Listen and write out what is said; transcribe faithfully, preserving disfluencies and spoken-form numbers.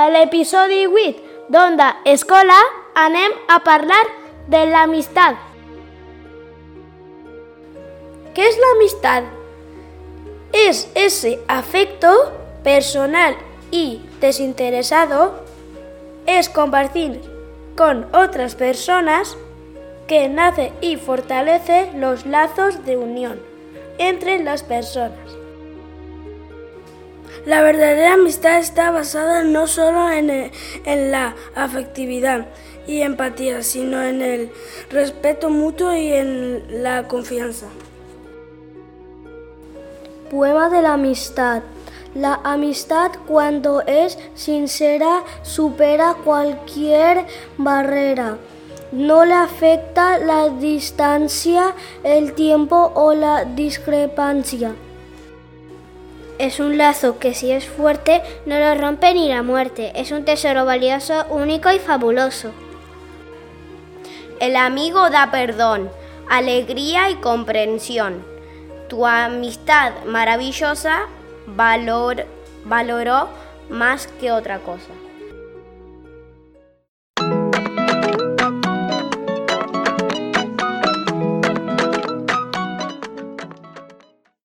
A l'episodi vuit d'Onda Escola anem a parlar de l'amistat. ¿Qué es la amistad? Es ese afecto personal y desinteresado, es compartir con otras personas que nace y fortalece los lazos de unión entre las personas. La verdadera amistad está basada no solo en, el, en la afectividad y empatía, sino en el respeto mutuo y en la confianza. Poema de la amistad. La amistad, cuando es sincera, supera cualquier barrera. No le afecta la distancia, el tiempo o la discrepancia. Es un lazo que, si es fuerte, no lo rompe ni la muerte. Es un tesoro valioso, único y fabuloso. El amigo da perdón, alegría y comprensión. Tu amistad maravillosa valor, valoró más que otra cosa.